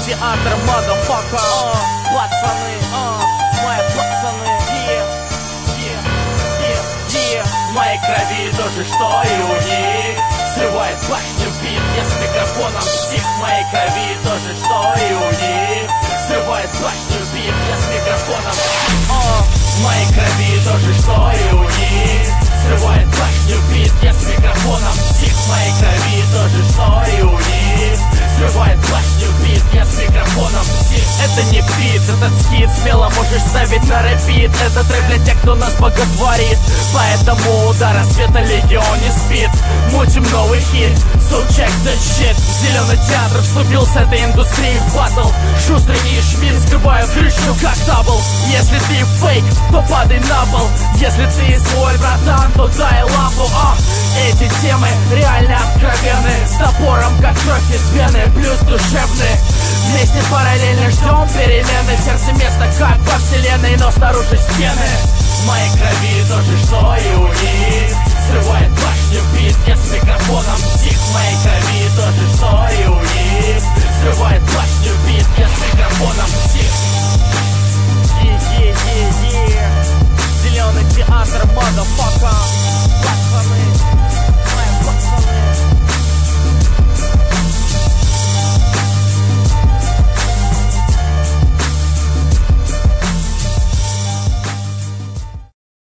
театр, motherfucker. Пацаны, мои пацаны, в моей крови то же, что и у них. Срывает башню бит, я с микрофоном стих. В моей крови то же, что и у них. Срывает башню бит, я с микрофоном стих. В моей крови то же, что и у них. Срывает башню бит, я с микрофоном стих. В моей крови то же, что и у них. Срывает башню бит, я с микрофоном стих. Это не бит, этот скит смело можешь ставить на рэпит. Это трек для тех, кто нас боготворит. Поэтому до рассвета легион не спит. Мутим новый хит, so check that shit. Зеленый театр вступил с этой индустрией в батл. Шустрый и Шмин скрывают крышу как дабл. Если ты фейк, то падай на пол. Если ты свой братан, то дай лампу. Эти темы реально откровенны. С топором как кровь из вены, плюс душевные. Вместе параллельно ждем перемены. В сердце место как во вселенной, но снаружи стены. В моей крови то же, что и у них. Срывает башню бит, я с микрофоном стих. В моей крови то же, что и у них. Срывает башню бит, я